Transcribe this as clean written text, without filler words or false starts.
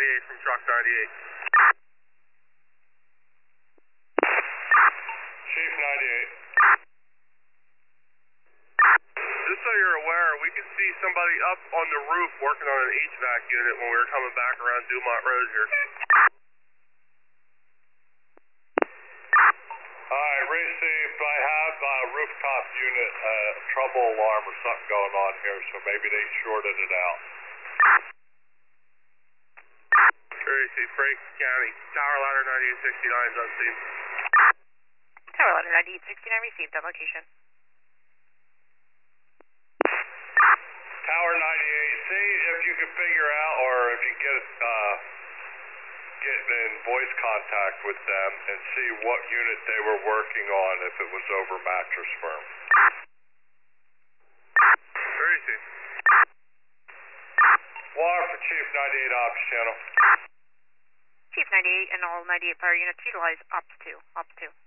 98 from truck 98. Chief 98. Just so you're aware, we could see somebody up on the roof working on an HVAC unit when we were coming back around Dumont Road here. Alright, received. I have a rooftop unit trouble alarm or something going on here, so maybe they shorted it out. Received, Franklin County. Tower ladder 9869 is unseen. Tower ladder 9869 received on location. Tower 98, see if you can figure out, or if you get in voice contact with them and see what unit they were working on, if it was over Mattress Firm. Received. Water for Chief 98 Ops Channel. Chief 98 and all 98 fire units utilize Ops 2. Ops 2.